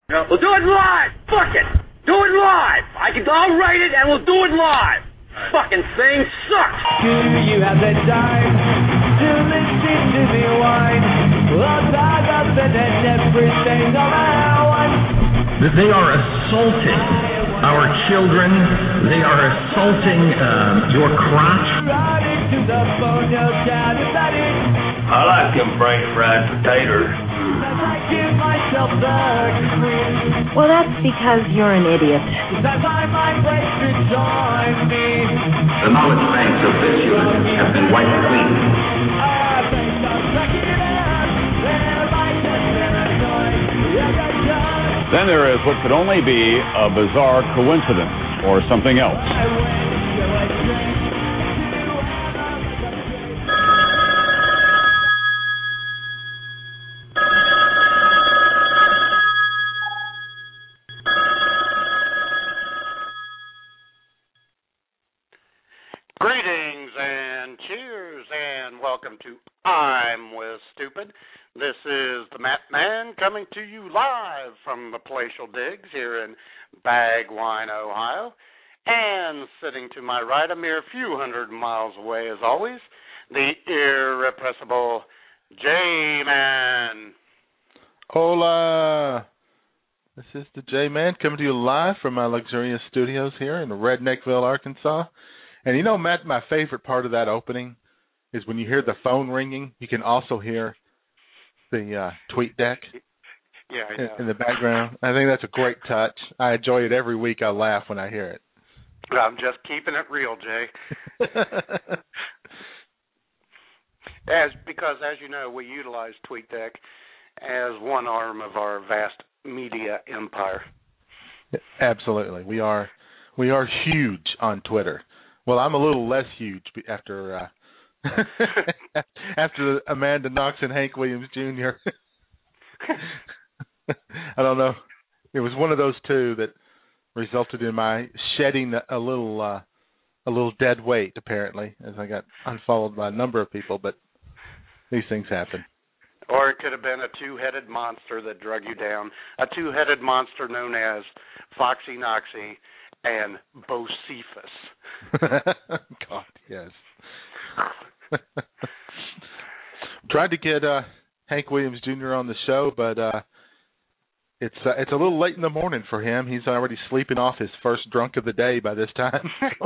No, we'll do it live. Fuck it. Do it live. I'll write it and we'll do it live. Fucking thing sucks. Do you have the time to listen to me whine? I'll talk up and everything all I want. They are assaulting our children. They are assaulting your crotch. Right into the phone, you'll shout about it. I like them French fried potatoes. I give myself the cream. Well, that's because you're an idiot. That's why my place to join me. The knowledge banks of this unit have been wiped clean. I think I'll check it out. They're like this, they're annoying. Then there is what could only be a bizarre coincidence or something else. Greetings and cheers and welcome to I'm With Stupid. This is the Matt Man coming to you live from the Palatial Digs here in Bagwine, Ohio. And sitting to my right, a mere few hundred miles away as always, the irrepressible J-Man. Hola! This is the J-Man coming to you live from my luxurious studios here in Redneckville, Arkansas. And you know, Matt, my favorite part of that opening is when you hear the phone ringing, you can also hear the tweet deck in the background. I think that's a great touch. I enjoy it every week. I laugh when I hear it. I'm just keeping it real, Jay. Because, as you know, we utilize TweetDeck as one arm of our vast media empire. Absolutely. We are huge on Twitter. Well, I'm a little less huge after after Amanda Knox and Hank Williams Jr. I don't know. It was one of those two that resulted in my shedding a little dead weight, apparently, as I got unfollowed by a number of people. But these things happen. Or it could have been a two-headed monster that drug you down. A two-headed monster known as Foxy Noxy and Bocephus. God, yes. Tried to get Hank Williams Jr. on the show, but it's a little late in the morning for him. He's already sleeping off his first drunk of the day by this time.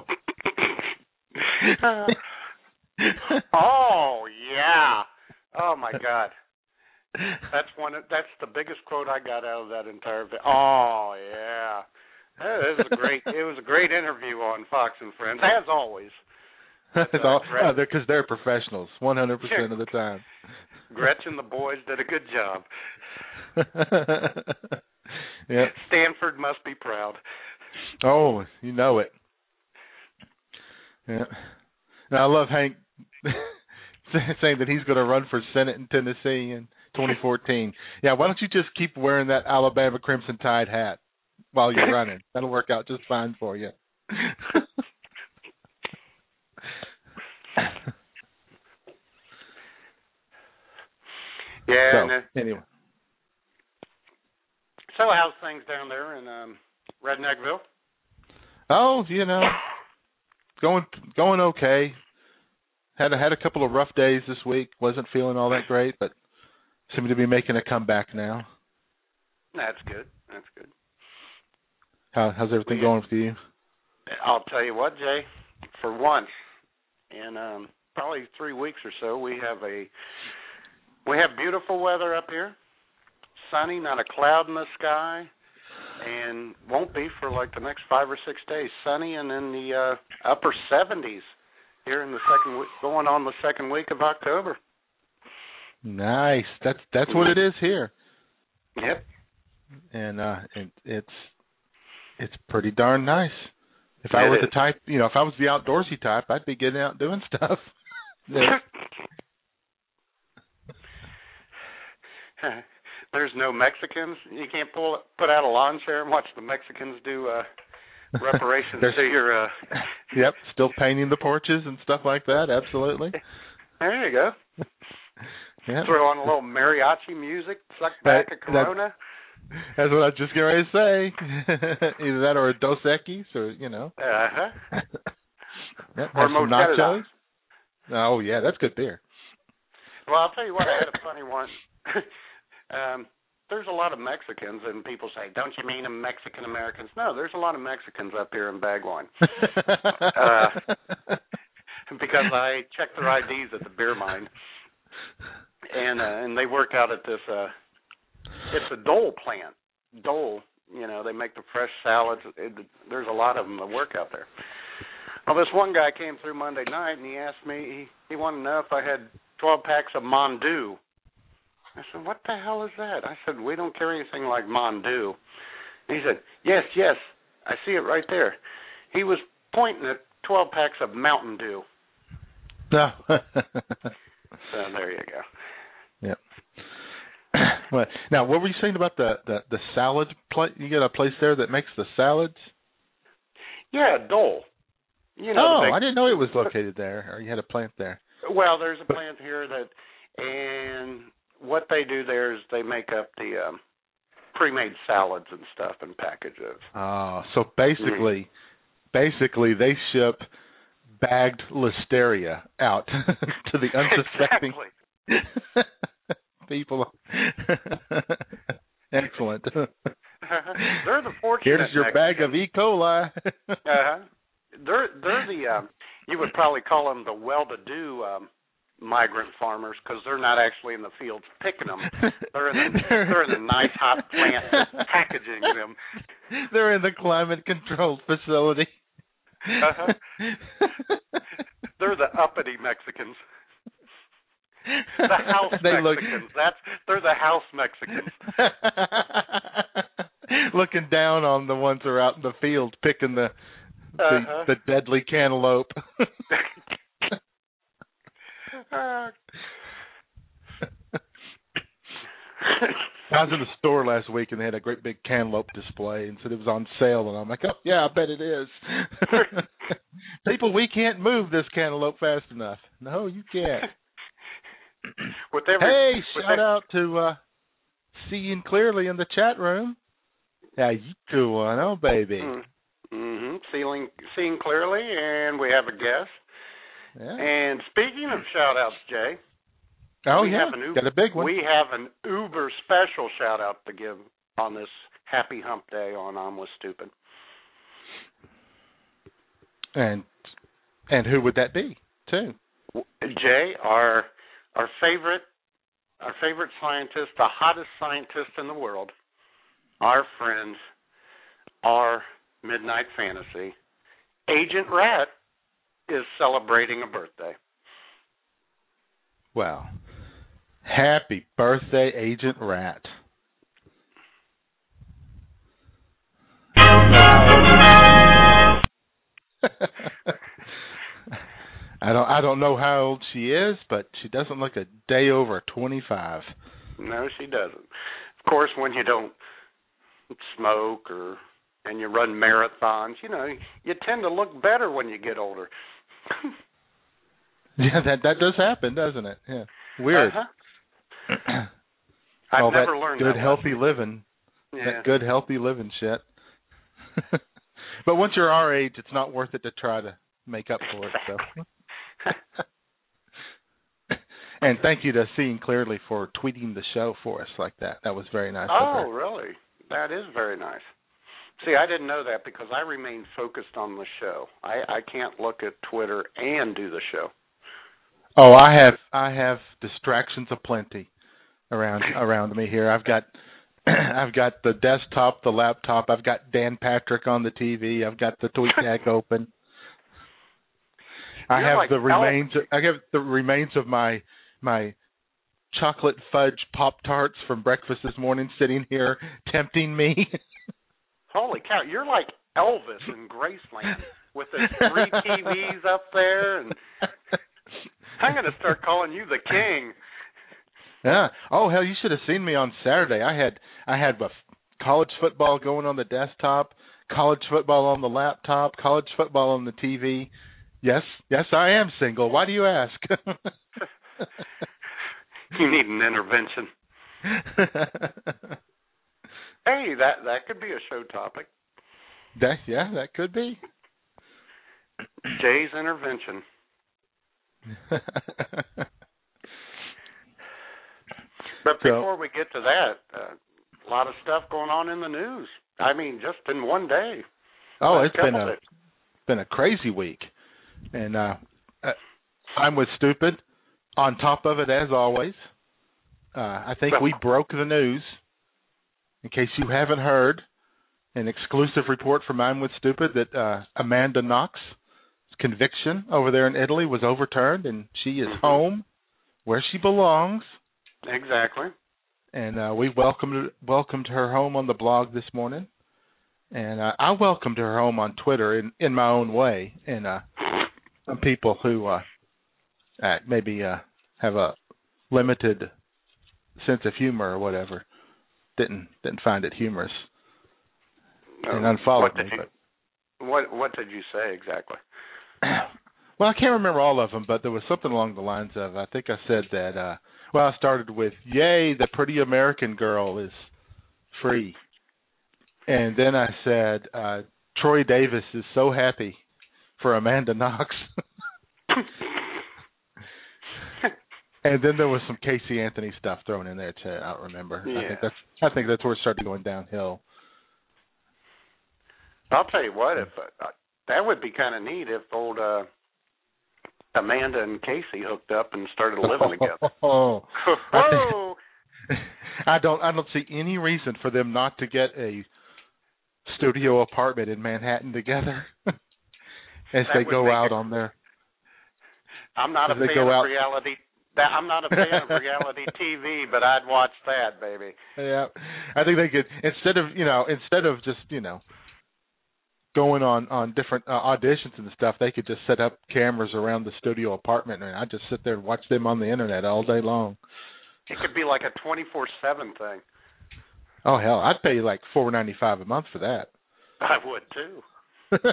Oh yeah! Oh my God! That's the biggest quote I got out of that entire video. Oh yeah! It was a great interview on Fox and Friends, as always. Because they're professionals, 100% of the time. Gretchen, the boys did a good job. Yep. Stanford must be proud. Oh, you know it. Yeah. Now, I love Hank saying that he's going to run for Senate in Tennessee in 2014. Yeah, why don't you just keep wearing that Alabama Crimson Tide hat while you're running? That'll work out just fine for you. Yeah. So, anyway. So how's things down there in Redneckville? Oh, going okay. Had a couple of rough days this week. Wasn't feeling all that great, but seem to be making a comeback now. That's good. That's good. How's everything going with you? I'll tell you what, Jay. For once, in probably 3 weeks or so, we have beautiful weather up here. Sunny, not a cloud in the sky, and won't be for like the next 5 or 6 days. Sunny and in the upper 70s here in the second week, going on the second week of October. Nice. That's what it is here. Yep. And it's pretty darn nice. If I were the type, if I was the outdoorsy type, I'd be getting out doing stuff. There's no Mexicans. You can't put out a lawn chair and watch the Mexicans do reparations to your... Yep, still painting the porches and stuff like that, absolutely. There you go. Yep. Throw on a little mariachi music, suck back a Corona. That's what I was just getting ready to say. Either that or a Dos Equis or, Uh-huh. Or nachos. Oh, yeah, that's good beer. Well, I'll tell you what, I had a funny one. There's a lot of Mexicans, and people say, don't you mean Mexican Americans? No, there's a lot of Mexicans up here in Bagwine. Because I checked their IDs at the beer mine. And they work out at this, it's a Dole plant. Dole, they make the fresh salads. There's a lot of them that work out there. Well, this one guy came through Monday night, and he asked me, he wanted to know if I had 12 packs of Mondu. I said, what the hell is that? I said, we don't carry anything like Mondu. And he said, yes, I see it right there. He was pointing at 12 packs of Mountain Dew. No. So there you go. Yep. Well, now, what were you saying about the salad place? You got a place there that makes the salads? Yeah, Dole. I didn't know it was located there, or you had a plant there. Well, there's a plant here and what they do there is they make up the pre-made salads and stuff and packages. Oh, so basically they ship bagged listeria out to the unsuspecting people. Excellent. They're the fortunate. Here's your bag of E. coli. They're the you would probably call them the well-to-do migrant farmers because they're not actually in the fields picking them. They're in the nice hot plant packaging them. They're in the climate-controlled facility. They're the uppity Mexicans. The house Mexicans. They're the house Mexicans. Looking down on the ones that are out in the field picking the deadly cantaloupe. I was in the store last week and they had a great big cantaloupe display and said it was on sale, and I'm like, oh yeah, I bet it is. People, we can't move this cantaloupe fast enough. No, you can't. Shout out to Seeing Clearly in the chat room. How you doing, oh baby? Mm-hmm. Seeing Clearly, and we have a guest. Yeah. And speaking of shout-outs, Jay. Got a big one. We have an uber special shout-out to give on this happy hump day on I'm With Stupid. And who would that be, too? Jay, our favorite scientist, the hottest scientist in the world, our friends, our Midnight Fantasy, Agent Rat, is celebrating a birthday. Wow. Happy birthday, Agent Rat. I don't know how old she is, but she doesn't look a day over 25. No, she doesn't. Of course, when you don't smoke and you run marathons, you tend to look better when you get older. Yeah, that does happen, doesn't it? Yeah, weird. I've never learned good that healthy living. Yeah. That good healthy living shit. But once you're our age, it's not worth it to try to make up for it. So. And thank you to Seeing Clearly for tweeting the show for us like that. That was very nice of her. Oh, really? That is very nice. See, I didn't know that because I remain focused on the show. I can't look at Twitter and do the show. Oh, I have distractions aplenty around me here. I've got the desktop, the laptop. I've got Dan Patrick on the TV. I've got the TweetDeck open. I have the remains of my chocolate fudge Pop-Tarts from breakfast this morning sitting here tempting me. Holy cow, you're like Elvis in Graceland with the 3 TVs up there, and I'm going to start calling you the king. Yeah. Oh, hell, you should have seen me on Saturday. I had college football going on the desktop, college football on the laptop, college football on the TV. Yes, I am single. Why do you ask? You need an intervention. Hey, that could be a show topic. That could be. Jay's intervention. But before we get to that, a lot of stuff going on in the news. I mean, just in one day. Oh, it's been a crazy week, and I'm with Stupid on top of it as always. I think we broke the news. In case you haven't heard, an exclusive report from I'm with Stupid that Amanda Knox's conviction over there in Italy was overturned, and she is home where she belongs. Exactly. And we welcomed her home on the blog this morning. And I welcomed her home on Twitter in my own way. And some people who maybe have a limited sense of humor or whatever didn't find it humorous and unfollowed me. What did you say exactly? Well, I can't remember all of them, but there was something along the lines of, I think I said that, I started with, yay, the pretty American girl is free. And then I said, Troy Davis is so happy for Amanda Knox. And then there was some Casey Anthony stuff thrown in there too. I don't remember. Yeah. I think that's where it started going downhill. I'll tell you what, if that would be kind of neat if old Amanda and Casey hooked up and started living together. I don't see any reason for them not to get a studio apartment in Manhattan together as they go out on their. I'm not a fan of reality. I'm not a fan of reality TV, but I'd watch that, baby. Yeah, I think they could instead of just going on different auditions and stuff, they could just set up cameras around the studio apartment, and I'd just sit there and watch them on the internet all day long. It could be like a 24/7 thing. Oh hell, I'd pay like $4.95 a month for that. I would too.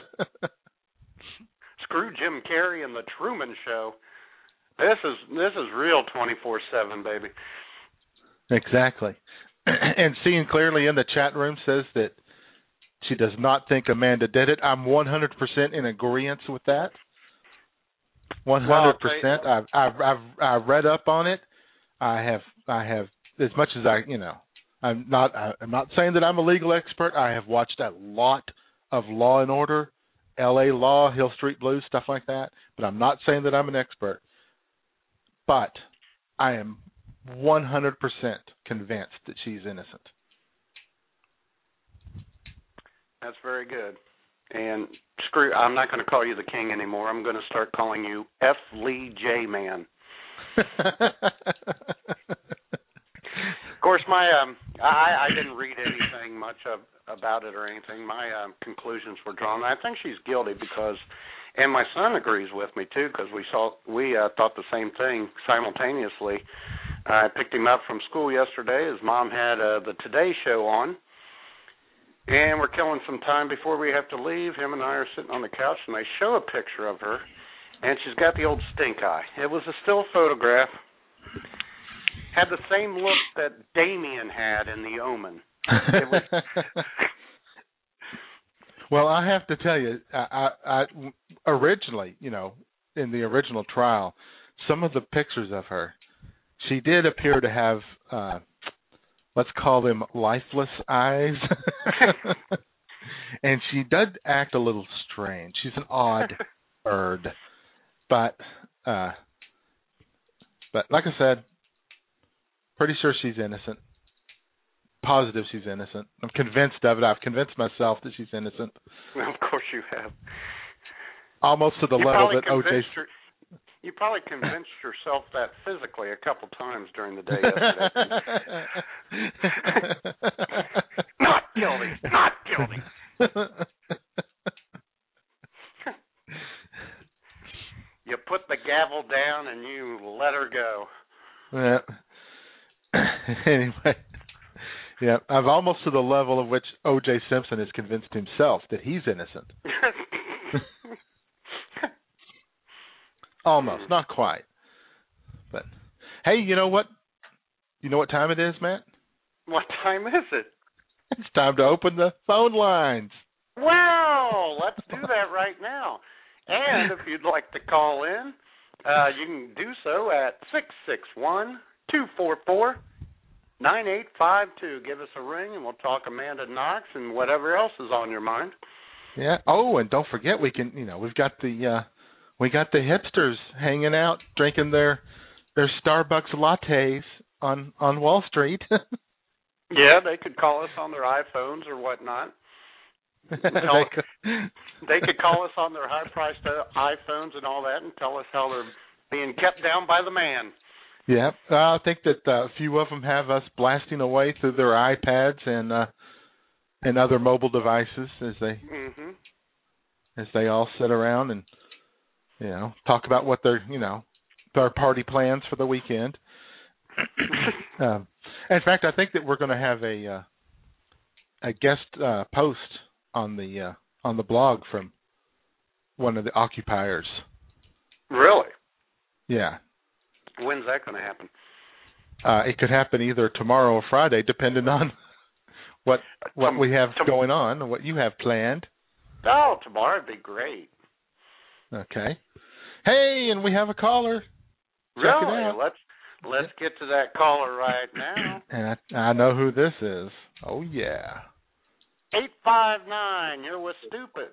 Screw Jim Carrey and the Truman Show. This is real 24/7, baby. Exactly. And seeing clearly in the chat room says that she does not think Amanda did it. I'm 100% in agreement with that. 100%. I've read up on it. I have as much as I'm not saying that I'm a legal expert. I have watched a lot of Law and Order, L.A. Law, Hill Street Blues, stuff like that. But I'm not saying that I'm an expert. But I am 100% convinced that she's innocent. That's very good. And I'm not going to call you the king anymore. I'm going to start calling you F. Lee J. Man. Of course, I didn't read anything much about it or anything. My conclusions were drawn. I think she's guilty because, and my son agrees with me too, because we thought the same thing simultaneously. I picked him up from school yesterday. His mom had the Today Show on, and we're killing some time before we have to leave. Him and I are sitting on the couch, and they show a picture of her, and she's got the old stink eye. It was a still photograph. Had the same look that Damien had in The Omen. It was Well, I have to tell you, I originally, in the original trial, some of the pictures of her, she did appear to have, let's call them lifeless eyes. And she did act a little strange. She's an odd bird. But like I said, pretty sure she's innocent. Positive she's innocent. I'm convinced of it. I've convinced myself that she's innocent. Of course you have. Almost to the level that O.J. You probably convinced yourself that physically a couple times during the day yesterday. Not guilty. Not guilty. You put the gavel down and you let her go. Yeah. Anyway. Yeah, I'm almost to the level of which O.J. Simpson has convinced himself that he's innocent. Almost, not quite. But hey, you know what? You know what time it is, Matt? What time is it? It's time to open the phone lines. Well, let's do that right now. And if you'd like to call in, you can do so at 661-244-9852. Give us a ring, and we'll talk Amanda Knox and whatever else is on your mind. Yeah. Oh, and don't forget, we've got the hipsters hanging out, drinking their Starbucks lattes on Wall Street. Yeah, they could call us on their iPhones or whatnot. They could call us on their high-priced iPhones and all that and tell us how they're being kept down by the man. Yeah, I think that a few of them have us blasting away through their iPads and other mobile devices as they all sit around and talk about what their party plans for the weekend. In fact, I think that we're going to have a guest post on the blog from one of the occupiers. Really? Yeah. When's that going to happen? It could happen either tomorrow or Friday, depending on what we have going on and what you have planned. Oh, tomorrow would be great. Okay. Hey, and we have a caller. Check really? It out. Let's get to that caller right now. And I know who this is. Oh, yeah. 859, you're with Stupid.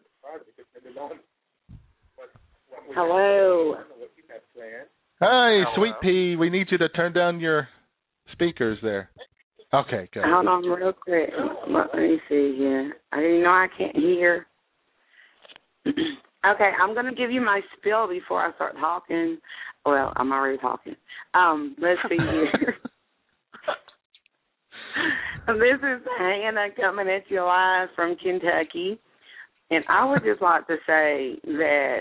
Hello. Hi, Sweet Pea. We need you to turn down your speakers there. Okay, good. Hold on real quick. Let me see here. I didn't know I can't hear. Okay, I'm going to give you my spiel before I start talking. Well, I'm already talking. Let's see here. This is Hannah coming at you live from Kentucky. And I would just like to say that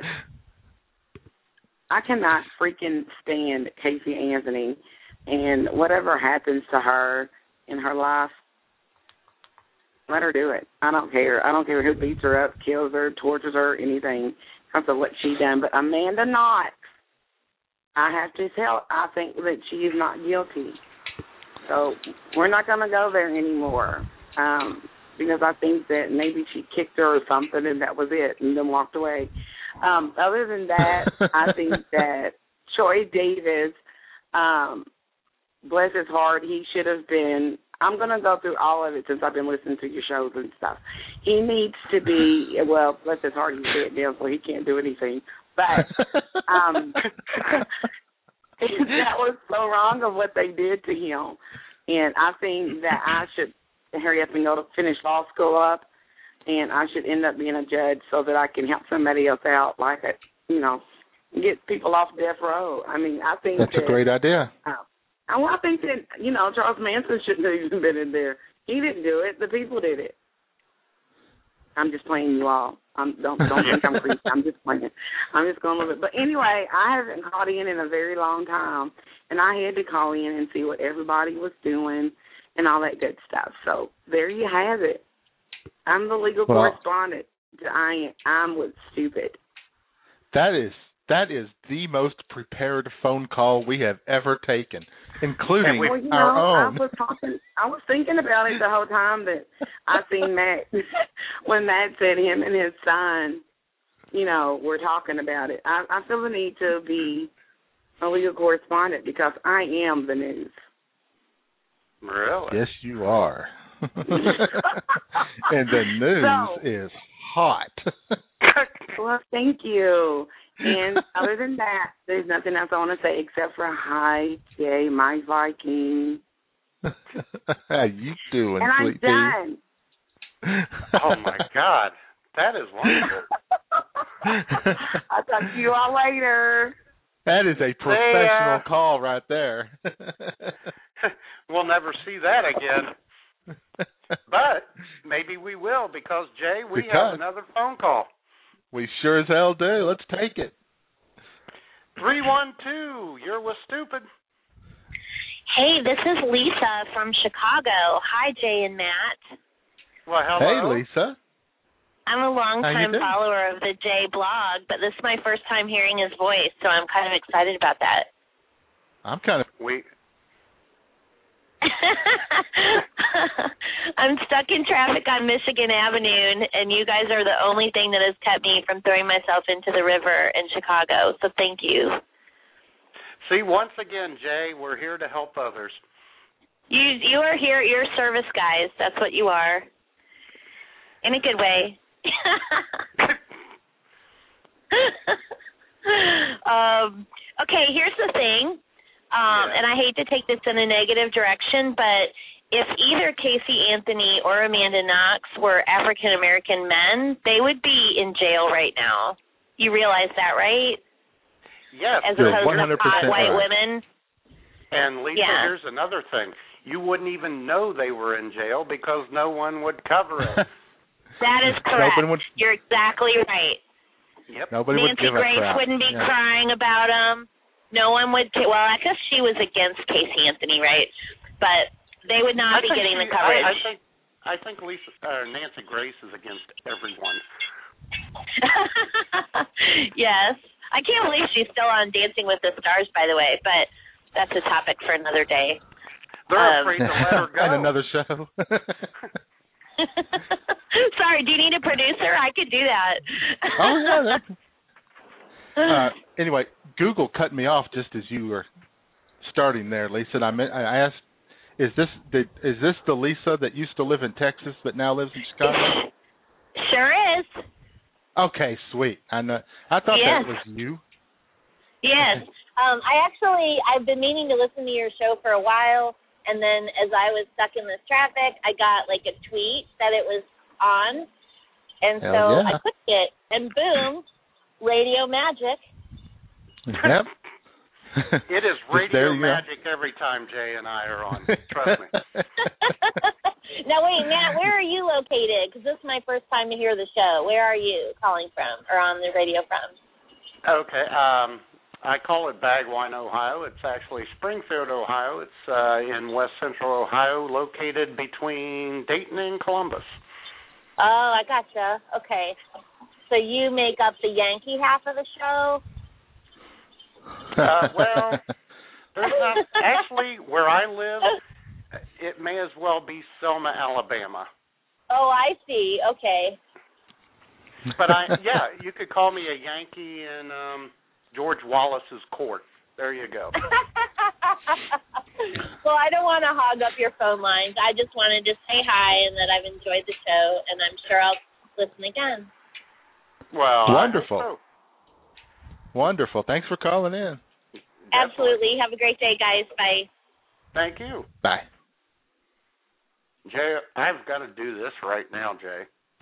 I cannot freaking stand Casey Anthony. And whatever happens to her in her life, let her do it. I don't care. I don't care who beats her up, kills her, tortures her, anything because of what she done. But Amanda Knox, I have to tell, I think that she is not guilty. So we're not going to go there anymore because I think that maybe she kicked her or something and that was it and then walked away. Other than that, I think that Troy Davis, bless his heart, he should have been, I'm going to go through all of it since I've been listening to your shows and stuff. He needs to be, well, bless his heart, he's dead now, so he can't do anything. But that was so wrong of what they did to him. And I think that I should hurry up and go to finish law school up, and I should end up being a judge so that I can help somebody else out, like, get people off death row. I mean, I think that's a great idea. I think that, Charles Manson shouldn't have even been in there. He didn't do it. The people did it. I'm just playing you all. Don't think I'm creepy. I'm just playing. I'm just going to live it. But anyway, I haven't called in a very long time, and I had to call in and see what everybody was doing and all that good stuff. So there you have it. I'm the legal correspondent. I'm with Stupid. That is the most prepared phone call we have ever taken, including our own. I was thinking about it the whole time that I seen Matt, when Matt said him and his son, were talking about it. I feel the need to be a legal correspondent because I am the news. Really? Yes, you are. And the news is hot. Well, thank you. And other than that, there's nothing else I want to say except for hi, Jay, my Viking. How you doing, and I'm done. Oh, my God. That is wonderful. I'll talk to you all later. That is a professional call right there. We'll never see that again. But maybe we will because, Jay, we have another phone call. We sure as hell do. Let's take it. 312, you're with Stupid. Hey, this is Lisa from Chicago. Hi, Jay and Matt. Well, hello. Hey, Lisa. I'm a long-time follower of the Jay blog, but this is my first time hearing his voice, so I'm kind of excited about that. I'm kind of... I'm stuck in traffic on Michigan Avenue, and you guys are the only thing that has kept me from throwing myself into the river in Chicago, so thank you. See, once again, Jay, we're here to help others. You are here, you're service guys. That's what you are. In a good way. Okay, here's the thing, and I hate to take this in a negative direction, but if either Casey Anthony or Amanda Knox were African-American men, they would be in jail right now. You realize that, right? Yes. As opposed 100% to hot white right. women. And, Lisa, here's another thing. You wouldn't even know they were in jail because no one would cover it. That is correct. Would, You're exactly right. Yep. Nobody Nancy would give a Grace crap. wouldn't be crying about them. No one would. Well, I guess she was against Casey Anthony, right? But they would not be getting the coverage. I think Nancy Grace is against everyone. Yes. I can't believe she's still on Dancing with the Stars, by the way, but that's a topic for another day. They're afraid to let her go. And another show. Sorry, do you need a producer? I could do that. Oh, yeah. Anyway, Google cut me off just as you were starting there, Lisa. And I asked, is this the Lisa that used to live in Texas but now lives in Chicago? Sure is. Okay, sweet. I thought that was you. Yes. I've been meaning to listen to your show for a while, and then as I was stuck in this traffic, I got like a tweet that it was on, and so I clicked it, and boom, radio magic. Yep. It is radio magic every time Jay and I are on. Trust me. Now, wait, Matt, where are you located? Because this is my first time to hear the show. Where are you calling from or on the radio from? Okay. I call it Bagwine, Ohio. It's actually Springfield, Ohio. It's in west central Ohio, located between Dayton and Columbus. Oh, I gotcha. Okay. So you make up the Yankee half of the show? Well, there's not actually where I live. It may as well be Selma, Alabama. Oh, I see. Okay. But you could call me a Yankee in George Wallace's court. There you go. Well, I don't want to hog up your phone lines. I just wanted to say hi and that I've enjoyed the show, and I'm sure I'll listen again. Well, wonderful. I hope so. Wonderful. Thanks for calling in. Absolutely. Have a great day, guys. Bye. Thank you. Bye. Jay, I've got to do this right now, Jay.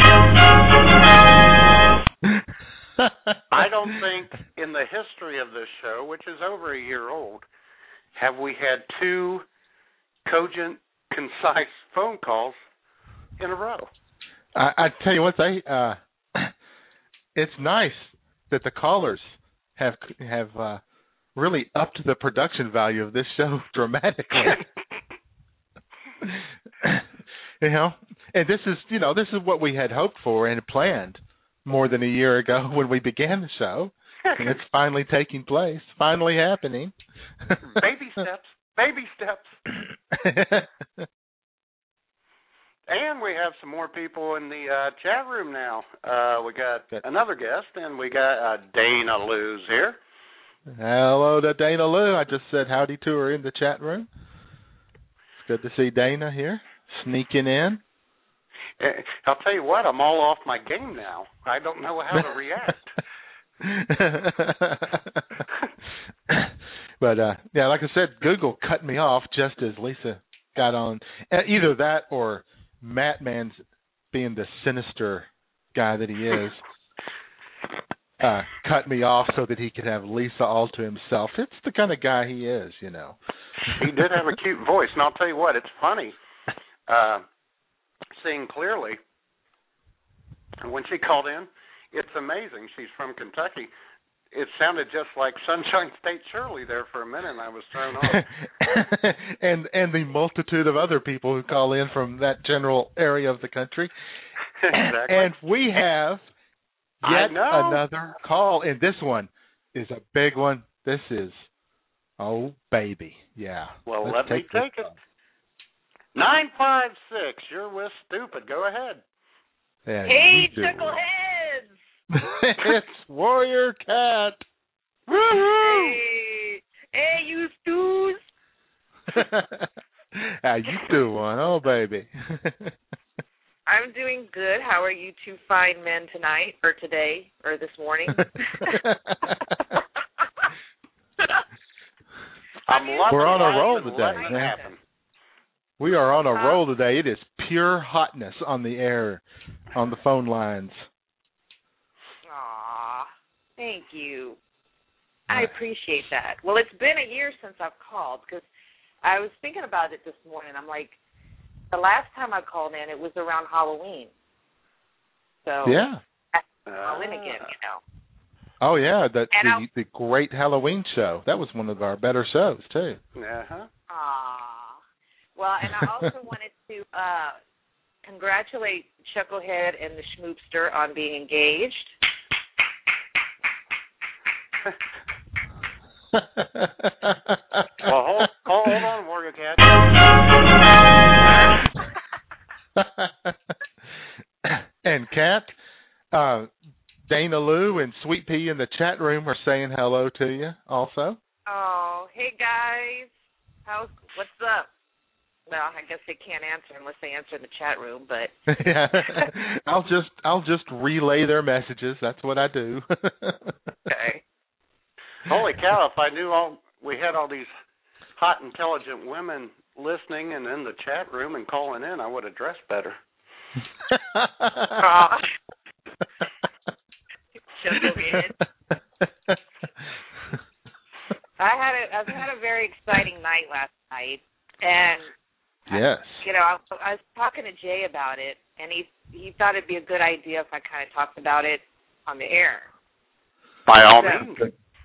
I don't think in the history of this show, which is over a year old, have we had two cogent, concise phone calls in a row. I tell you what, it's nice that the callers have really upped the production value of this show dramatically. And this is what we had hoped for and planned more than a year ago when we began the show, and it's finally taking place, finally happening. Baby steps. And we have some more people in the chat room now. We got another guest, and we got Dana Lou's here. Hello to Dana Lou. I just said howdy to her in the chat room. It's good to see Dana here, sneaking in. I'll tell you what, I'm all off my game now. I don't know how to react. But, like I said, Google cut me off just as Lisa got on. Either that or Matt Man's being the sinister guy that he is, cut me off so that he could have Lisa all to himself. It's the kind of guy he is, He did have a cute voice, and I'll tell you what, it's funny. Seeing clearly, when she called in, it's amazing. She's from Kentucky. It sounded just like Sunshine State Shirley there for a minute, and I was thrown off. and the multitude of other people who call in from that general area of the country. Exactly. And we have yet another call, and this one is a big one. This is, oh, baby. Yeah. Well, let me take it. 956. You're with Stupid. Go ahead. Yeah, hey, chuckleheads! It's Warrior Cat. Hey, you stews! How you doing? Oh, baby. I'm doing good. How are you two fine men tonight, or today, or this morning? We're on a roll today, man. We are on a roll today. It is pure hotness on the air, on the phone lines. Aw, thank you. I appreciate that. Well, it's been a year since I've called, because I was thinking about it this morning. I'm like, the last time I called in, it was around Halloween. So yeah, I'll in again, you know. Oh yeah, the great Halloween show. That was one of our better shows too. Uh-huh. Well, and I also wanted to congratulate Chucklehead and the Schmoopster on being engaged. Well, hold on, Warrior Cat. And Kat, Dana Lou and Sweet Pea in the chat room are saying hello to you also. Oh, hey guys. What's up? Well, I guess they can't answer unless they answer in the chat room, but yeah. I'll just relay their messages. That's what I do. Okay. Holy cow, if I knew we had all these hot, intelligent women listening and in the chat room and calling in, I would have dressed better. I've had a very exciting night last night, and yes, I was talking to Jay about it, and he thought it'd be a good idea if I kind of talked about it on the air. By all means.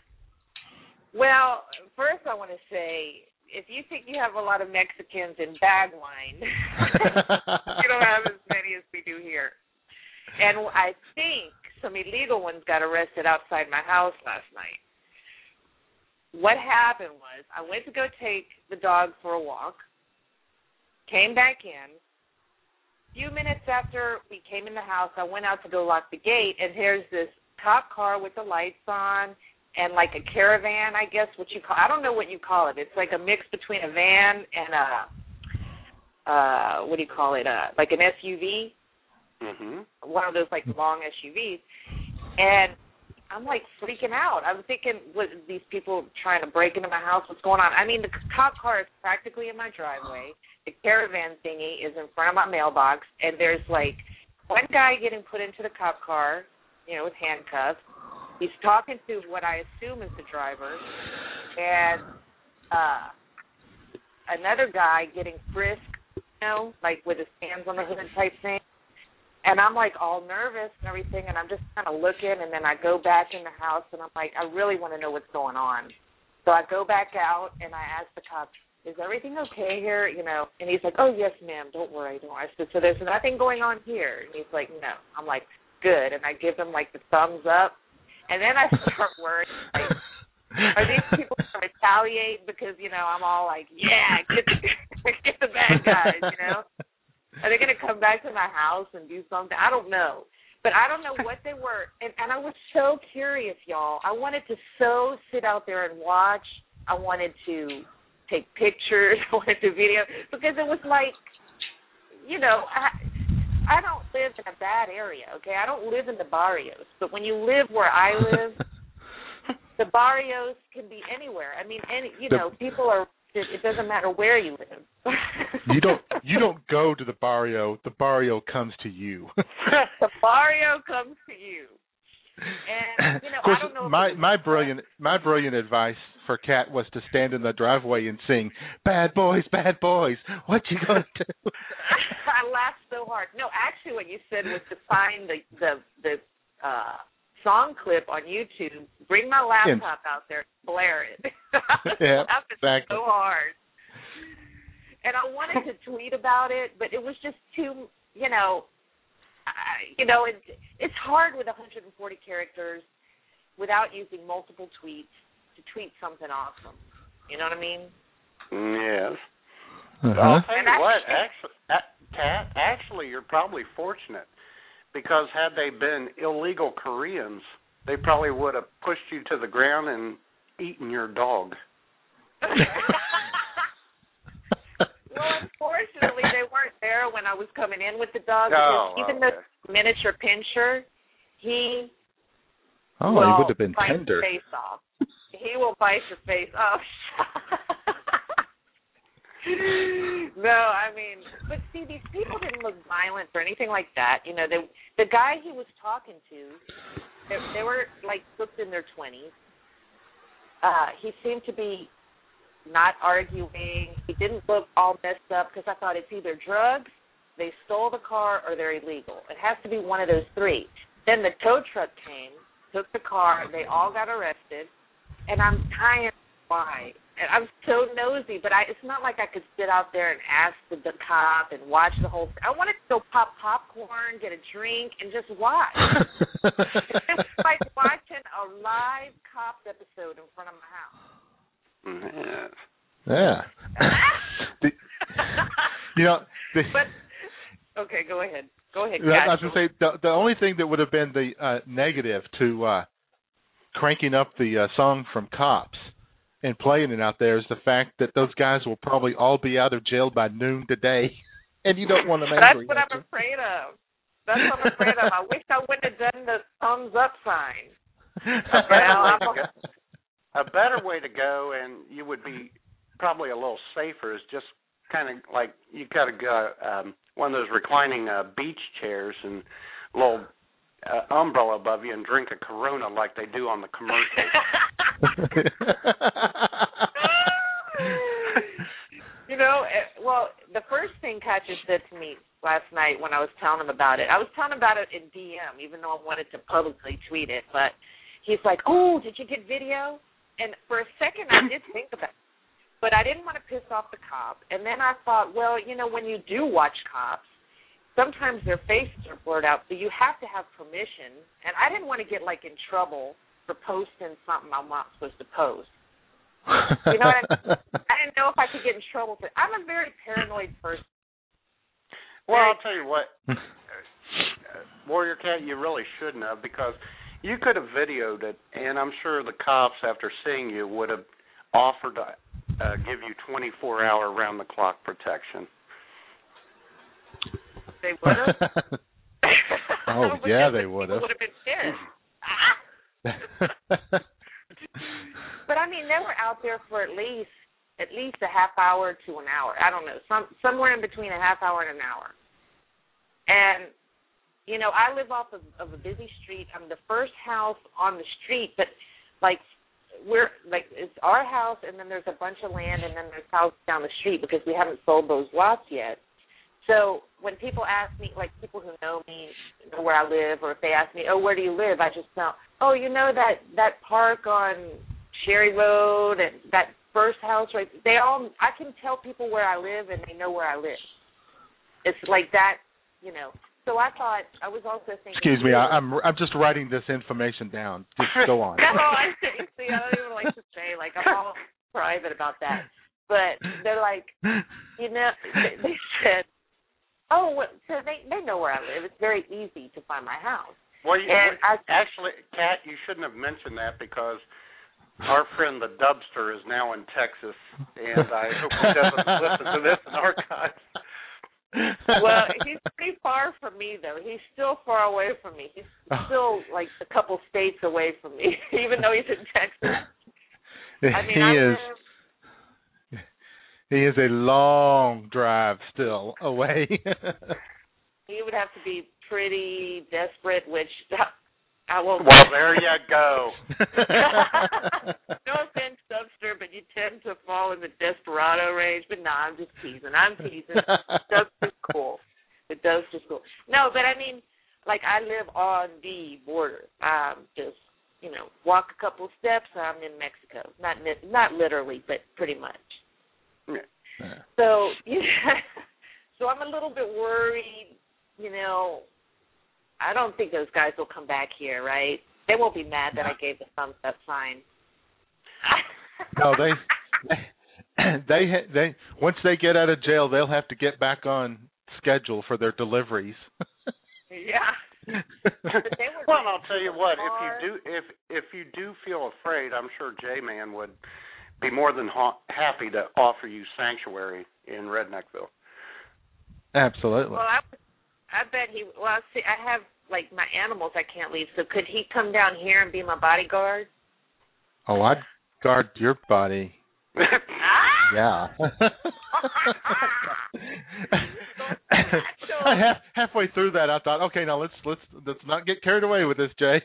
Well, first I want to say, if you think you have a lot of Mexicans in bag wine, you don't have as many as we do here. And I think some illegal ones got arrested outside my house last night. What happened was I went to go take the dog for a walk, came back in. A few minutes after we came in the house, I went out to go lock the gate, and here's this cop car with the lights on and like a caravan, I guess, I don't know what you call it. It's like a mix between a van and like an SUV. Mm-hmm. One of those like long SUVs. And I'm like freaking out. I'm thinking, was these people trying to break into my house? What's going on? I mean, the cop car is practically in my driveway. The caravan thingy is in front of my mailbox, and there's like one guy getting put into the cop car, with handcuffs. He's talking to what I assume is the driver, and another guy getting frisked, like with his hands on the hood type thing. And I'm like all nervous and everything, and I'm just kind of looking, and then I go back in the house, and I'm like, I really want to know what's going on. So I go back out, and I ask the cop, is everything okay here? And he's like, oh, yes, ma'am, don't worry. I said, so there's nothing going on here. And he's like, no. I'm like, good. And I give him, like, the thumbs up. And then I start worrying, like, are these people going to retaliate because, I'm all like, yeah, get the bad guys, Are they going to come back to my house and do something? I don't know. But I don't know what they were. And I was so curious, y'all. I wanted to sit out there and watch. I wanted to take pictures. I wanted to video. Because it was like, I don't live in a bad area, okay? I don't live in the barrios. But when you live where I live, the barrios can be anywhere. I mean, people are, it doesn't matter where you live. You don't go to the barrio. The barrio comes to you. The barrio comes to you. And of course, I don't know. My brilliant advice for Kat was to stand in the driveway and sing "Bad Boys, Bad Boys." What you gonna do? I laughed so hard. No, actually, what you said was to find the song clip on YouTube. Bring my laptop out there, blare it. Yeah, laughing exactly. So hard. And I wanted to tweet about it, but it was just too, it's hard with 140 characters without using multiple tweets to tweet something awesome. You know what I mean? Yes. I'll tell you what, actually, you're probably fortunate, because had they been illegal Koreans, they probably would have pushed you to the ground and eaten your dog. Well, unfortunately, they weren't there when I was coming in with the dog, Oh, because even okay. the miniature pinscher, he He will would have been bite tender. your face off. He will bite your face off. No, I mean, but see, these people didn't look violent or anything like that. You know, the guy he was talking to, they were like looked in their 20s. He seemed to be not arguing. He didn't look all messed up, because I thought it's either drugs, they stole the car, or they're illegal. It has to be one of those three. Then the tow truck came, took the car, they all got arrested, and I'm dying why. And I'm so nosy, but it's not like I could sit out there and ask the cop and watch the whole thing. I wanted to go pop popcorn, get a drink, and just watch. It was like watching a live Cops episode in front of my house. Yeah. But okay, go ahead. Go ahead. I was going to say, the only thing that would have been the negative to cranking up the song from Cops and playing it out there is the fact that those guys will probably all be out of jail by noon today, and you don't want them angry. That's what I'm afraid of. That's what I'm afraid of. I wish I wouldn't have done the thumbs up sign. A better way to go, and you would be probably a little safer, is just kind of like you got to go one of those reclining beach chairs and a little umbrella above you and drink a Corona like they do on the commercials. You know, well, the first thing Katja said to me last night when I was telling him about it, I was telling him about it in DM, even though I wanted to publicly tweet it, but he's like, oh, did you get video? And for a second I did think about it, but I didn't want to piss off the cop. And then I thought, well, you know, when you do watch Cops, sometimes their faces are blurred out, so you have to have permission. And I didn't want to get, like, in trouble for posting something I'm not supposed to post. You know what I mean? I didn't know if I could get in trouble. I'm a very paranoid person. Well, I'll tell you what, Warrior Cat, you really shouldn't have, because you could have videoed it, and I'm sure the cops, after seeing you, would have offered to give you 24-hour round-the-clock protection. They would have? Oh, yeah, they would have. Would have been pissed. But, I mean, they were out there for at least a half hour to an hour. I don't know, somewhere in between a half hour and an hour. And, you know, I live off of a busy street. I'm the first house on the street, but, it's our house, and then there's a bunch of land, and then there's houses down the street, because we haven't sold those lots yet. So when people ask me, like people who know me, know where I live, or if they ask me, oh, where do you live? I just tell, oh, you know that park on Sherry Road and that first house, right? I can tell people where I live, and they know where I live. It's like that, you know. So I thought, I was also thinking. Excuse me, I'm just writing this information down. Just go on. No, I don't even like to say, like, I'm all private about that. But they're like, you know, they said, oh, well, so they know where I live. It's very easy to find my house. Well, actually, Kat, you shouldn't have mentioned that, because our friend the Dubster is now in Texas, and I hope he doesn't listen to this in archives. Well, he's pretty far from me, though. He's still far away from me. He's still, like, a couple states away from me, even though he's in Texas. I mean, He is a long drive still away. He would have to be pretty desperate, which I won't. Well, there you go. No offense, Dubster, but you tend to fall in the desperado range. But no, I'm just teasing. Dubster's cool. The Dubster's cool. No, but I mean, like, I live on the border. Just, you know, walk a couple steps, I'm in Mexico. Not literally, but pretty much. Yeah. So, so I'm a little bit worried, you know. I don't think those guys will come back here, right? They won't be mad that I gave the thumbs up sign. No, they once they get out of jail, they'll have to get back on schedule for their deliveries. Yeah. Well, I'll tell you what. If you do feel afraid, I'm sure J-Man would be more than happy to offer you sanctuary in Redneckville. Absolutely. Well, I bet he. Well, see, I have like my animals I can't leave. So could he come down here and be my bodyguard? Oh, I'd guard your body. Yeah. Halfway through that, I thought, okay, now let's not get carried away with this, Jay.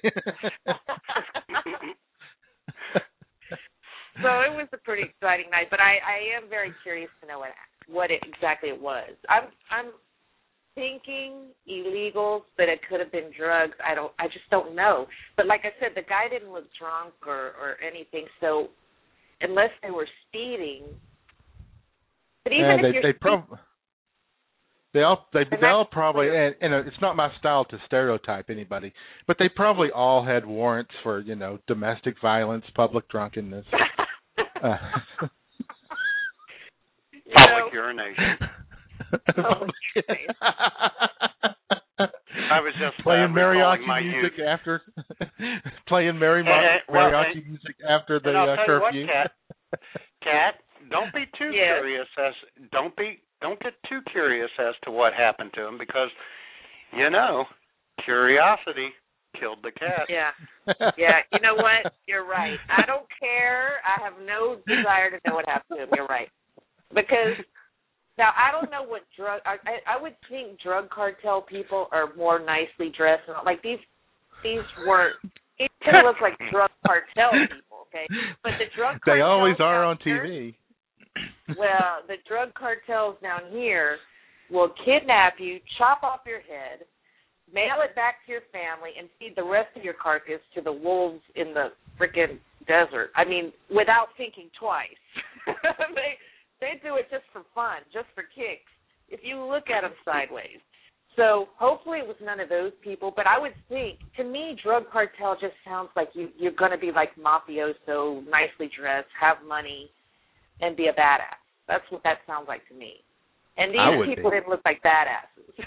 So it was a pretty exciting night, but I am very curious to know what exactly it was. I'm thinking illegals, but it could have been drugs. I just don't know. But like I said, the guy didn't look drunk or anything, so unless they were speeding. But even if you're they all probably, and it's not my style to stereotype anybody, but they probably all had warrants for, domestic violence, public drunkenness. Public urination. I was just playing mariachi music after mariachi music after the curfew. What, Kat, don't be too curious don't get too curious as to what happened to him, because curiosity killed the cat. Yeah. Yeah, you know what? You're right. I don't care. I have no desire to know what happened to him. You're right. Because now I don't know what drug I would think drug cartel people are more nicely dressed, and like these weren't. It could look like drug cartel people, okay? But the drug cartels they always are on TV. Well, the drug cartels down here will kidnap you, chop off your head, mail it back to your family, and feed the rest of your carcass to the wolves in the freaking desert. I mean, without thinking twice. They do it just for fun, just for kicks, if you look at them sideways. So hopefully it was none of those people, but I would think, to me, drug cartel just sounds like you're going to be like mafioso, nicely dressed, have money, and be a badass. That's what that sounds like to me. And these people didn't look like badasses.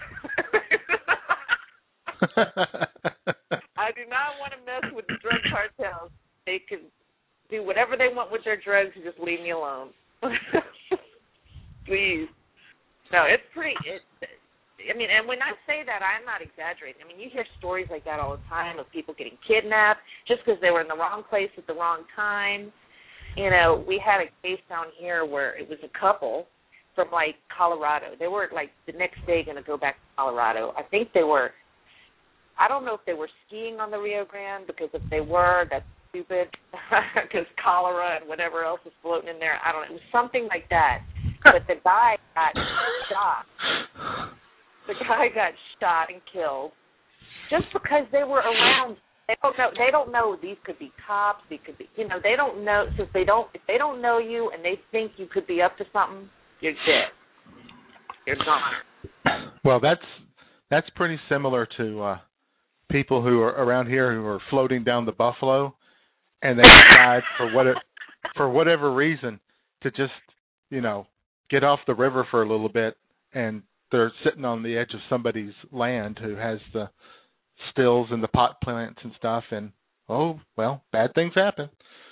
I do not want to mess with the drug cartels. They can do whatever they want with their drugs and just leave me alone. Please. No, it's pretty. And when I say that, I'm not exaggerating. I mean, you hear stories like that all the time of people getting kidnapped just because they were in the wrong place at the wrong time. We had a case down here where it was a couple from, like, Colorado. They were, like, the next day going to go back to Colorado. I think they were, I don't know if they were skiing on the Rio Grande, because if they were, that's stupid, because cholera and whatever else is floating in there. I don't know. It was something like that. But the guy got shot. The guy got shot and killed just because they were around. They don't know these could be cops. They could be, they don't know. Since if they don't know you and they think you could be up to something, you're dead. You're gone. Well, that's pretty similar to people who are around here who are floating down the Buffalo, and they decide for whatever reason to just get off the river for a little bit, and they're sitting on the edge of somebody's land who has the stills and the pot plants and stuff, and bad things happen.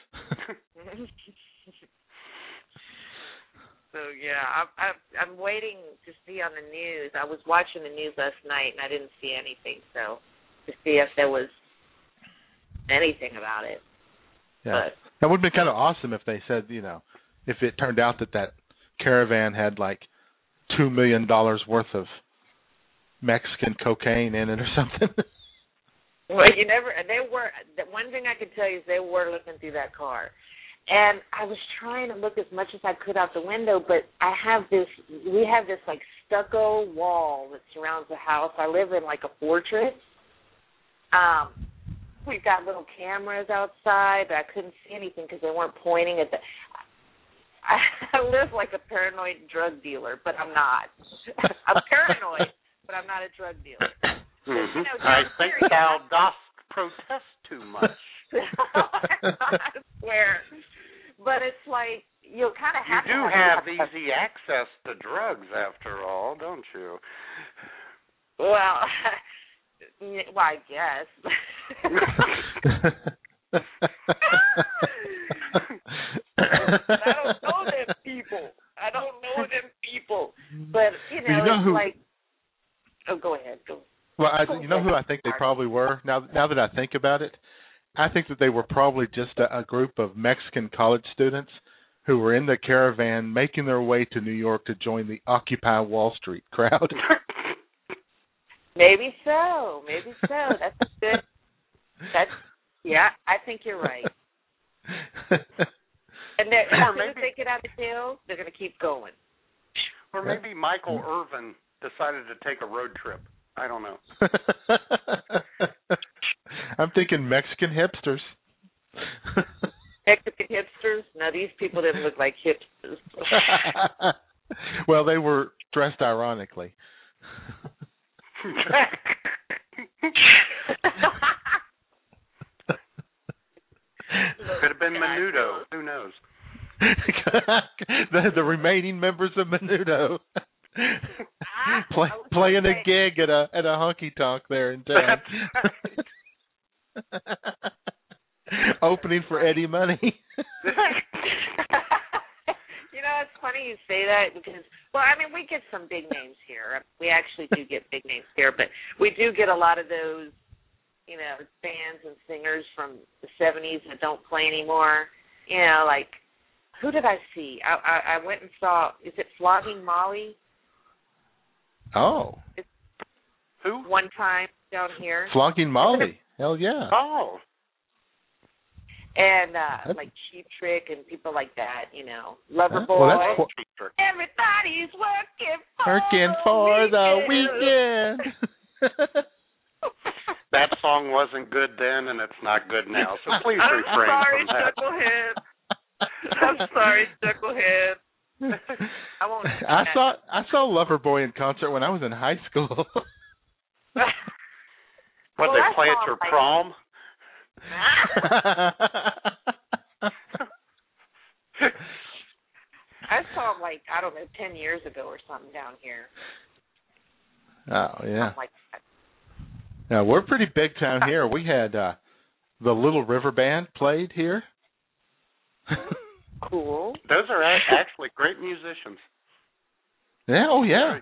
So I'm waiting to see on the news. I was watching the news last night and I didn't see anything, so to see if there was anything about it. Yeah, that would be kind of awesome if they said, if it turned out that caravan had like $2 million worth of Mexican cocaine in it or something. Well, they were, the one thing I could tell you is they were looking through that car. And I was trying to look as much as I could out the window, but we have this like stucco wall that surrounds the house. I live in like a fortress. We've got little cameras outside, but I couldn't see anything because they weren't pointing at I live like a paranoid drug dealer, but I'm not. I'm paranoid, but I'm not a drug dealer. Mm-hmm. I think thou dost protest too much. I swear. But it's like, you'll kind of have You do have easy access to drugs, after all, don't you? Well, I guess. I don't know them people. But, it's like... Oh, go ahead. Go. Well, you know who I think they probably were? Now that I think about it, I think that they were probably just a group of Mexican college students who were in the caravan making their way to New York to join the Occupy Wall Street crowd. Maybe so. That's good. Yeah, I think you're right. And as soon as they get out of jail, they're going to keep going. Or maybe Michael Irvin decided to take a road trip. I don't know. I'm thinking Mexican hipsters. Mexican hipsters? No, these people didn't look like hipsters. Well, they were dressed ironically. Could have been Menudo. Who knows? The remaining members of Menudo playing a gig at a honky tonk there in town. Opening for Eddie Money. It's funny you say that because, we get some big names here. We actually do get big names here, but we do get a lot of those, bands and singers from the 70s that don't play anymore. Like, who did I see? I went and saw, is it Flogging Molly? Oh. Who? One time down here. Flogging Molly. Hell yeah. Oh. And like Cheap Trick and people like that, Loverboy. Well, everybody's working for the weekend. That song wasn't good then, and it's not good now. So please refrain from that. I'm sorry, Chucklehead. I won't. I saw Loverboy in concert when I was in high school. What, they play at your prom? I saw him 10 years ago or something down here. Oh, yeah. Like that. Yeah, we're pretty big town here. We had the Little River Band played here. Cool. Those are actually great musicians. Yeah, oh yeah.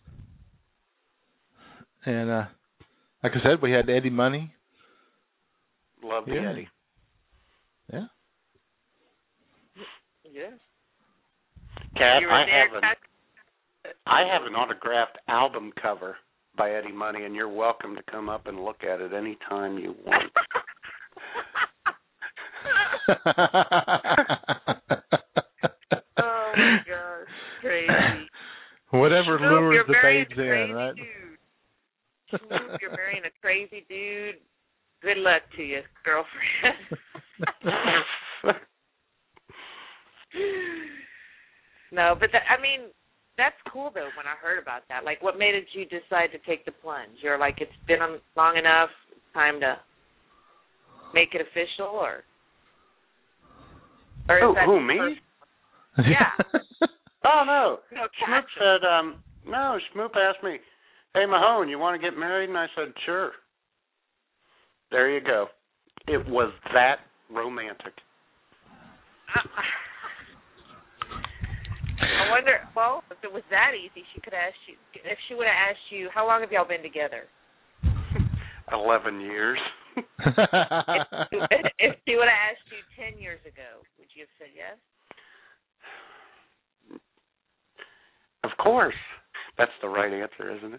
And like I said, we had Eddie Money. Love the Eddie. Yeah. Yeah. Kat, I have an autographed album cover by Eddie Money, and you're welcome to come up and look at it any time you want. Oh my gosh, crazy. Whatever Snoop, lures the babes in, right? Snoop, you're marrying a crazy dude. Good luck to you, girlfriend. No, but that's cool though. When I heard about that, like, what made you decide to take the plunge? You're like, it's been long enough, it's time to make it official, or is that who me? Yeah. Oh no. No, Smoop said, no. Smoop asked me, "Hey Mahone, you want to get married?" And I said, "Sure." There you go. It was that romantic. I wonder, if it was that easy, she could ask you, if she would have asked you, how long have y'all been together? 11 years. If she would have asked you 10 years ago, would you have said yes? Of course. That's the right answer, isn't it?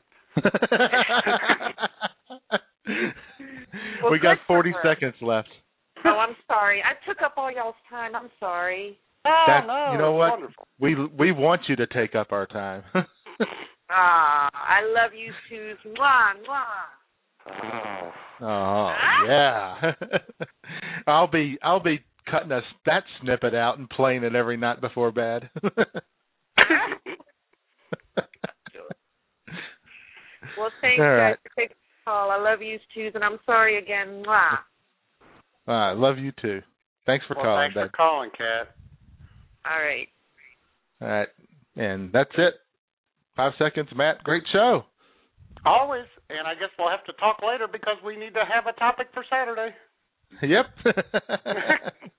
We got 40 seconds left. Oh, I'm sorry. I took up all y'all's time. I'm sorry. No, you know what? Wonderful. We want you to take up our time. I love you too. Mwah, mwah. Oh yeah. I'll be cutting that snippet out and playing it every night before bed. Well, thanks guys for taking the call. I love you too, and I'm sorry again. Mwah. All right, love you too. Thanks for calling, Thanks for calling, Kat. All right. All right. And that's it. 5 seconds, Matt. Great show. Always. And I guess we'll have to talk later because we need to have a topic for Saturday. Yep.